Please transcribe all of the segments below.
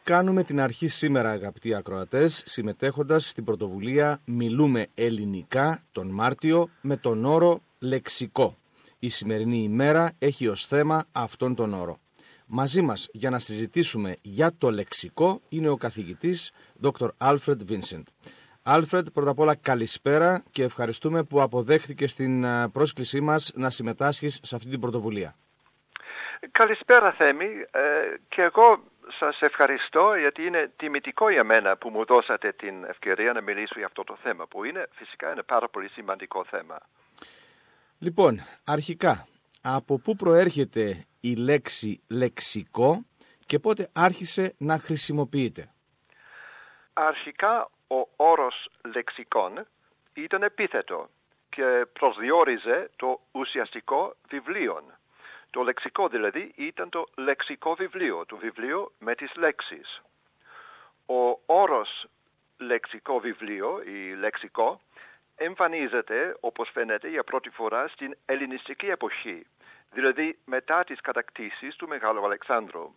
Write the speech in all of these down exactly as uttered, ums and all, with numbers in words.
Κάνουμε την αρχή σήμερα, αγαπητοί ακροατές, συμμετέχοντας στην πρωτοβουλία «Μιλούμε ελληνικά» τον Μάρτιο με τον όρο «λεξικό». Η σημερινή ημέρα έχει ως θέμα αυτόν τον όρο. Μαζί μας για να συζητήσουμε για το λεξικό είναι ο καθηγητής δόκτωρ Alfred Vincent. Alfred, πρώτα απ' όλα καλησπέρα και ευχαριστούμε που αποδέχτηκες την πρόσκλησή μας να συμμετάσχεις σε αυτή την πρωτοβουλία. Καλησπέρα Θέμη, ε, και εγώ σας ευχαριστώ γιατί είναι τιμητικό για μένα που μου δώσατε την ευκαιρία να μιλήσω για αυτό το θέμα, που είναι φυσικά ένα πάρα πολύ σημαντικό θέμα. Λοιπόν, αρχικά, από πού προέρχεται η λέξη λεξικό και πότε άρχισε να χρησιμοποιείται? Αρχικά ο όρος λεξικόν ήταν επίθετο και προσδιορίζε το ουσιαστικό βιβλίον. Το λεξικό δηλαδή ήταν το λεξικό βιβλίο, το βιβλίο με τις λέξεις. Ο όρος λεξικό βιβλίο ή λεξικό εμφανίζεται, όπως φαίνεται, για πρώτη φορά στην ελληνιστική εποχή, δηλαδή μετά τις κατακτήσεις του Μεγάλου Αλεξάνδρου.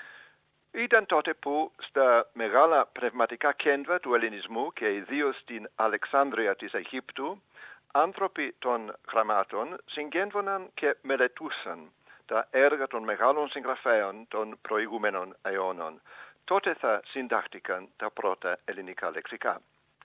Ήταν τότε που στα μεγάλα πνευματικά κέντρα του ελληνισμού και ιδίως στην Αλεξάνδρεια της Αιγύπτου, άνθρωποι των γραμμάτων συγκέντρωναν και μελετούσαν τα έργα των μεγάλων συγγραφέων των προηγούμενων αιώνων. Τότε θα συντάχτηκαν τα πρώτα ελληνικά λεξικά.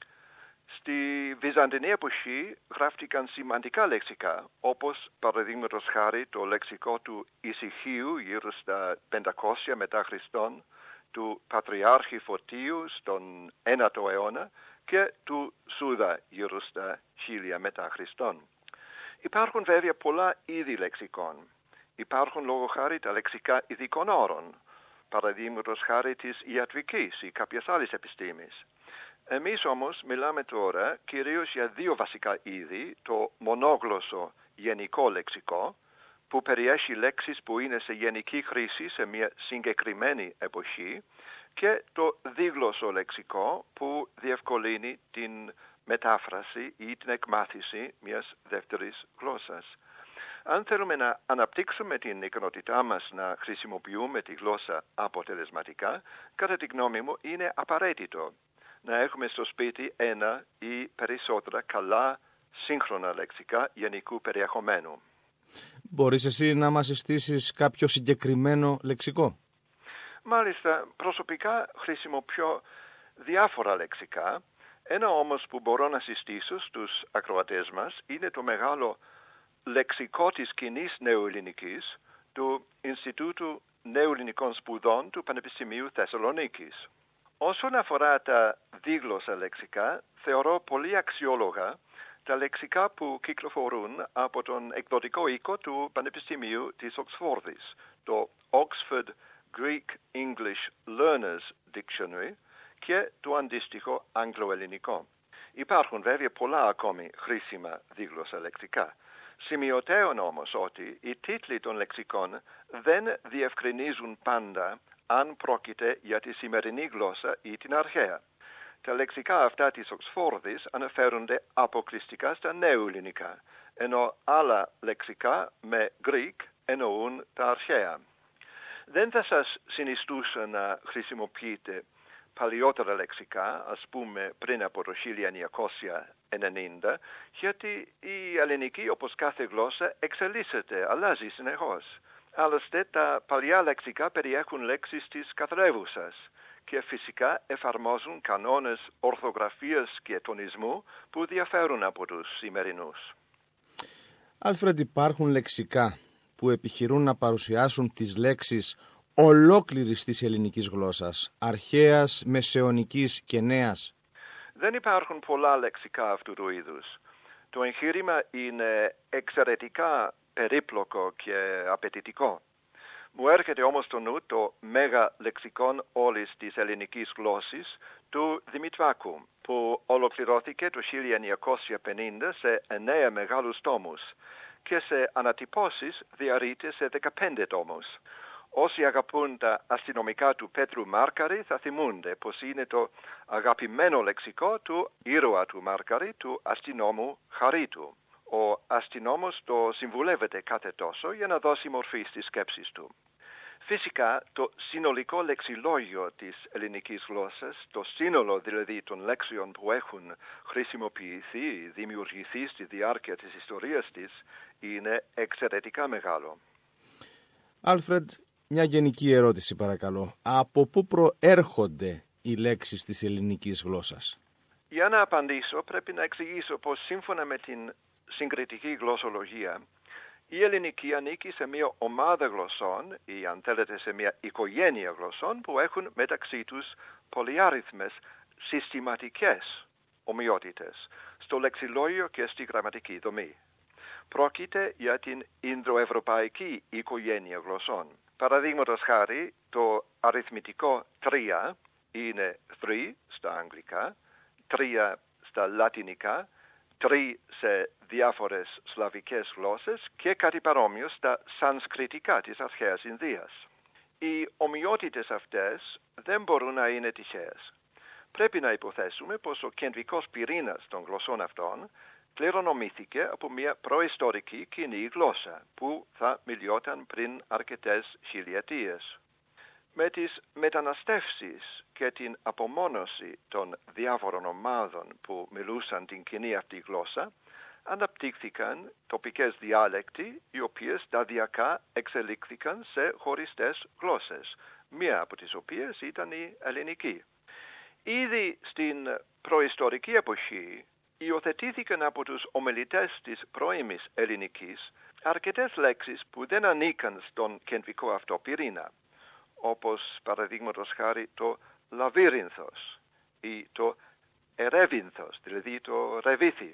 Στη Βυζαντινή εποχή γράφτηκαν σημαντικά λεξικά, όπως παραδείγματος χάρη το λεξικό του Ησυχίου γύρω στα πεντακόσια μετά Χριστόν, του Πατριάρχη Φωτίου στον ένατο αιώνα και του Σούδα γύρω στα χίλια μετά Χριστόν. Υπάρχουν βέβαια πολλά είδη λεξικών. Υπάρχουν λόγω χάρη τα λεξικά ειδικών όρων, παραδείγματος χάρη της ιατρικής ή κάποιες άλλες επιστήμης. Εμείς όμως μιλάμε τώρα κυρίως για δύο βασικά είδη, το μονόγλωσσο γενικό λεξικό, που περιέχει λέξεις που είναι σε γενική χρήση σε μια συγκεκριμένη εποχή, και το δίγλωσσο λεξικό που διευκολύνει την μετάφραση ή την εκμάθηση μιας δεύτερης γλώσσας. Αν θέλουμε να αναπτύξουμε την ικανότητά μας να χρησιμοποιούμε τη γλώσσα αποτελεσματικά, κατά τη γνώμη μου είναι απαραίτητο να έχουμε στο σπίτι ένα ή περισσότερα καλά σύγχρονα λεξικά γενικού περιεχομένου. Μπορείς εσύ να μας συστήσεις κάποιο συγκεκριμένο λεξικό? Μάλιστα, προσωπικά χρησιμοποιώ διάφορα λεξικά. Ένα όμως που μπορώ να συστήσω στους ακροατές μας είναι το μεγάλο λεξικό της κοινής νεοελληνικής του Ινστιτούτου Νεοελληνικών Σπουδών του Πανεπιστημίου Θεσσαλονίκης. Όσον αφορά τα δίγλωσσα λεξικά, θεωρώ πολύ αξιόλογα τα λεξικά που κυκλοφορούν από τον εκδοτικό οίκο του Πανεπιστημίου της Οξφόρδης, το Oxford Greek English Learners Dictionary και το αντίστοιχο αγγλοελληνικό. Υπάρχουν βέβαια πολλά ακόμη χρήσιμα δίγλωσσα λεξικά. Σημειωτέων όμως ότι οι τίτλοι των λεξικών δεν διευκρινίζουν πάντα αν πρόκειται για τη σημερινή γλώσσα ή την αρχαία. Τα λεξικά αυτά της Οξφόρδης αναφέρονται αποκλειστικά στα νεοελληνικά, ενώ άλλα λεξικά με Greek εννοούν τα αρχαία. Δεν θα σας συνιστούσα να χρησιμοποιείτε παλιότερα λεξικά, ας πούμε πριν από το χίλια εννιακόσια ενενήντα, γιατί η ελληνική, όπως κάθε γλώσσα, εξελίσσεται, αλλάζει συνεχώς. Άλλωστε, τα παλιά λεξικά περιέχουν λέξεις της καθρέφουσας και φυσικά εφαρμόζουν κανόνες ορθογραφίας και τονισμού που διαφέρουν από τους σημερινούς. Άλφρεντ, υπάρχουν λεξικά που επιχειρούν να παρουσιάσουν τις λέξεις ολόκληρης της ελληνικής γλώσσας, αρχαίας, μεσαιωνικής και νέας? Δεν υπάρχουν πολλά λεξικά αυτού του είδους. Το εγχείρημα είναι εξαιρετικά περίπλοκο και απαιτητικό. Μου έρχεται όμως στο νου το μέγα λεξικόν όλης της ελληνικής γλώσσης του Δημητράκου, που ολοκληρώθηκε το χίλια εννιακόσια πενήντα σε εννέα μεγάλους τόμους και σε ανατυπώσεις διαρρείται σε δεκαπέντε τόμους. Όσοι αγαπούν τα αστυνομικά του Πέτρου Μάρκαρη θα θυμούνται πως είναι το αγαπημένο λεξικό του ήρωα του Μάρκαρη, του αστυνόμου Χαρίτου. Ο αστυνόμος το συμβουλεύεται κάθε τόσο για να δώσει μορφή στις σκέψεις του. Φυσικά, το συνολικό λεξιλόγιο της ελληνικής γλώσσας, το σύνολο δηλαδή των λέξεων που έχουν χρησιμοποιηθεί, δημιουργηθεί στη διάρκεια της ιστορίας της, είναι εξαιρετικά μεγάλο. Άλφρεντ, μια γενική ερώτηση παρακαλώ. Από πού προέρχονται οι λέξεις της ελληνικής γλώσσας? Για να απαντήσω πρέπει να εξηγήσω πως σύμφωνα με την συγκριτική γλωσσολογία, η ελληνική ανήκει σε μια ομάδα γλωσσών ή αν θέλετε σε μια οικογένεια γλωσσών που έχουν μεταξύ τους πολυάριθμες συστηματικές ομοιότητες στο λεξιλόγιο και στη γραμματική δομή. Πρόκειται για την Ινδοευρωπαϊκή οικογένεια γλωσσών. Παραδείγματος χάρη, το αριθμητικό τρία είναι three στα αγγλικά, τρία στα λατινικά, τρία σε διάφορες σλαβικές γλώσσες και κάτι παρόμοιο στα σανσκριτικά της αρχαίας Ινδίας. Οι ομοιότητες αυτές δεν μπορούν να είναι τυχαίες. Πρέπει να υποθέσουμε πως ο κεντρικός πυρήνας των γλωσσών αυτών κληρονομήθηκε από μια προϊστορική κοινή γλώσσα που θα μιλιόταν πριν αρκετές χιλιετίες. Με τις μεταναστεύσεις και την απομόνωση των διάφορων ομάδων που μιλούσαν την κοινή αυτή γλώσσα, αναπτύχθηκαν τοπικές διάλεκτοι, οι οποίες σταδιακά εξελίχθηκαν σε χωριστές γλώσσες, μία από τις οποίες ήταν η ελληνική. Ήδη στην προϊστορική εποχή υιοθετήθηκαν από τους ομιλητές της πρώιμης ελληνικής αρκετές λέξεις που δεν ανήκαν στον κεντρικό αυτό πυρήνα, όπως παραδείγματος χάρη το λαβύρινθος ή το ερεύινθος, δηλαδή το ρεβίθι.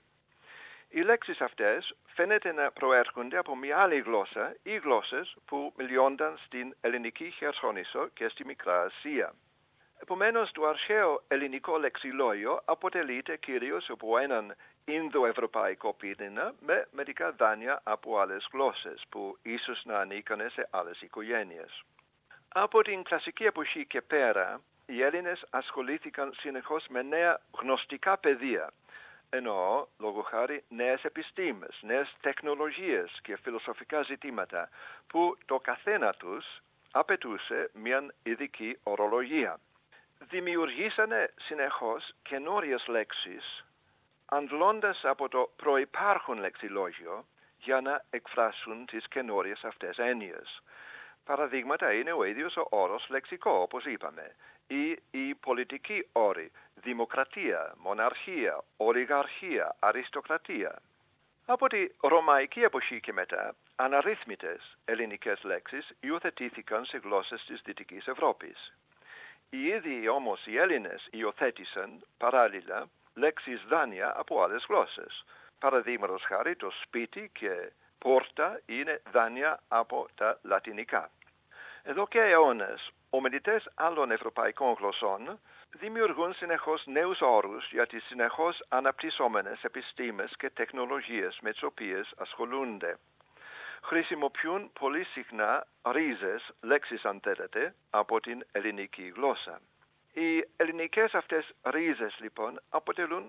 Οι λέξεις αυτές φαίνεται να προέρχονται από μια άλλη γλώσσα ή γλώσσες που μιλιόνταν στην ελληνική Χερσόνησο και στη Μικρά Ασία. Επομένως, το αρχαίο ελληνικό λεξιλόγιο αποτελείται κυρίως από έναν Ινδοευρωπαϊκό πυρήνα με μερικά δάνεια από άλλες γλώσσες που ίσως να ανήκαν σε άλλες οικογένειες. Από την κλασική εποχή και πέρα, οι Έλληνες ασχολήθηκαν συνεχώς με νέα γνωστικά πεδία, εννοώ λόγω χάρη νέες επιστήμες, νέες τεχνολογίες και φιλοσοφικά ζητήματα που το καθένα τους απαιτούσε μια ειδική ορολογία. Δημιουργήσανε συνεχώς καινούριες λέξεις, αντλώντας από το προϋπάρχον λεξιλόγιο για να εκφράσουν τις καινούριες αυτές έννοιες. Παραδείγματα είναι ο ίδιος ο όρος λεξικό, όπως είπαμε, ή οι πολιτικοί όροι, δημοκρατία, μοναρχία, ολιγαρχία, αριστοκρατία. Από τη ρωμαϊκή εποχή και μετά, αναρρύθμιτες ελληνικές λέξεις υιοθετήθηκαν σε γλώσσες της Δυτικής Ευρώπης. Οι ίδιοι όμως οι Έλληνες υιοθέτησαν παράλληλα λέξεις δάνεια από άλλες γλώσσες. Παραδείγματος χάρη το σπίτι και πόρτα είναι δάνεια από τα λατινικά. Εδώ και αιώνες, ομιλητές άλλων ευρωπαϊκών γλωσσών δημιουργούν συνεχώς νέους όρους για τις συνεχώς αναπτυσσόμενες επιστήμες και τεχνολογίες με τις οποίες ασχολούνται. Χρησιμοποιούν πολύ συχνά ρίζες, λέξεις αν θέλετε, από την ελληνική γλώσσα. Οι ελληνικές αυτές ρίζες λοιπόν αποτελούν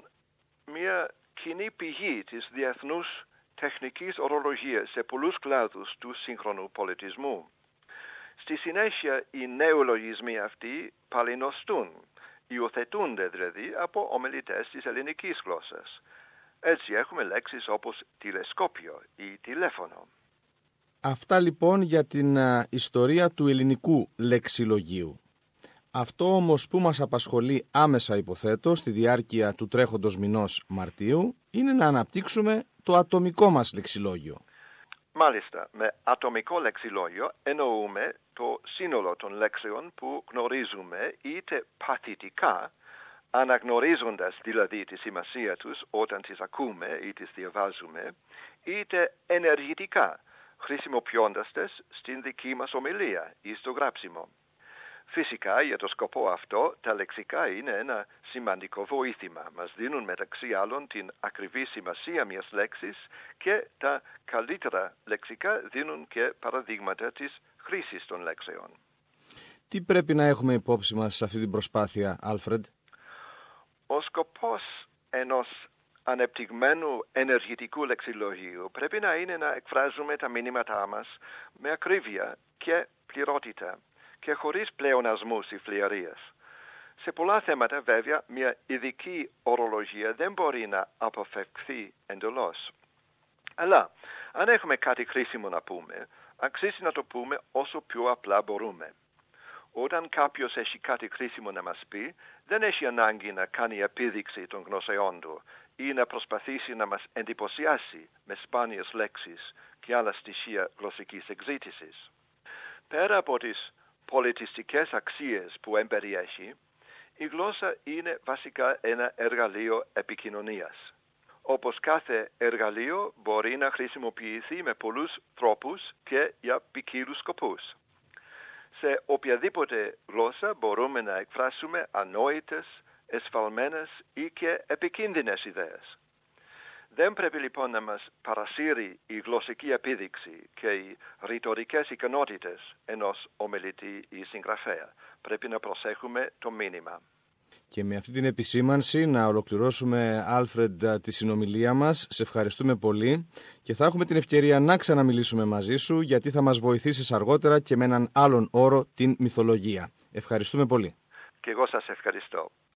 μια κοινή πηγή της διεθνούς τεχνικής ορολογίας σε πολλούς κλάδους του σύγχρονου πολιτισμού. Στη συνέχεια οι νεολογισμοί αυτοί παλινοστούν, υιοθετούνται δηλαδή από ομιλητές της ελληνικής γλώσσας. Έτσι έχουμε λέξεις όπως τηλεσκόπιο ή τηλέφωνο. Αυτά λοιπόν για την α, ιστορία του ελληνικού λεξιλογίου. Αυτό όμως που μας απασχολεί άμεσα υποθέτω στη διάρκεια του τρέχοντος μηνός Μαρτίου είναι να αναπτύξουμε το ατομικό μας λεξιλόγιο. Μάλιστα, με ατομικό λεξιλόγιο εννοούμε το σύνολο των λέξεων που γνωρίζουμε είτε παθητικά, αναγνωρίζοντας δηλαδή τη σημασία τους όταν τις ακούμε ή τις διαβάζουμε, είτε ενεργητικά, χρησιμοποιώντας τις στην δική μας ομιλία ή στο γράψιμο. Φυσικά, για το σκοπό αυτό, τα λεξικά είναι ένα σημαντικό βοήθημα. Μας δίνουν μεταξύ άλλων την ακριβή σημασία μιας λέξης και τα καλύτερα λεξικά δίνουν και παραδείγματα της χρήσης των λέξεων. Τι πρέπει να έχουμε υπόψη μας σε αυτή την προσπάθεια, Άλφρεντ? Ο σκοπός ενός ανεπτυγμένου ενεργητικού λεξιλογίου πρέπει να είναι να εκφράζουμε τα μηνύματά μας με ακρίβεια και πληρότητα και χωρίς πλεονασμούς ή φλιαρίες. Σε πολλά θέματα βέβαια μια ειδική ορολογία δεν μπορεί να αποφευχθεί εντελώς. Αλλά αν έχουμε κάτι χρήσιμο να πούμε, αξίζει να το πούμε όσο πιο απλά μπορούμε. Όταν κάποιος έχει κάτι χρήσιμο να μας πει, δεν έχει ανάγκη να κάνει επίδειξη των γνώσεών του ή να προσπαθήσει να μας εντυπωσιάσει με σπάνιες λέξεις και άλλα στοιχεία γλωσσικής εκζήτησης. Πέρα από τις πολιτιστικές αξίες που εμπεριέχει, η γλώσσα είναι βασικά ένα εργαλείο επικοινωνίας. Όπως κάθε εργαλείο μπορεί να χρησιμοποιηθεί με πολλούς τρόπους και για ποικίλους σκοπούς. Σε οποιαδήποτε γλώσσα μπορούμε να εκφράσουμε ανόητες, εσφαλμένες ή και επικίνδυνες ιδέες. Δεν πρέπει λοιπόν να μας παρασύρει η γλωσσική επίδειξη και οι ρητορικές ικανότητες ενός ομιλητή ή συγγραφέα. Πρέπει να προσέχουμε το μήνυμα. Και με αυτή την επισήμανση να ολοκληρώσουμε, Άλφρεντ, τη συνομιλία μας. Σε ευχαριστούμε πολύ και θα έχουμε την ευκαιρία να ξαναμιλήσουμε μαζί σου, γιατί θα μας βοηθήσεις αργότερα και με έναν άλλον όρο, την μυθολογία. Ευχαριστούμε πολύ. Και εγώ σας ευχαριστώ.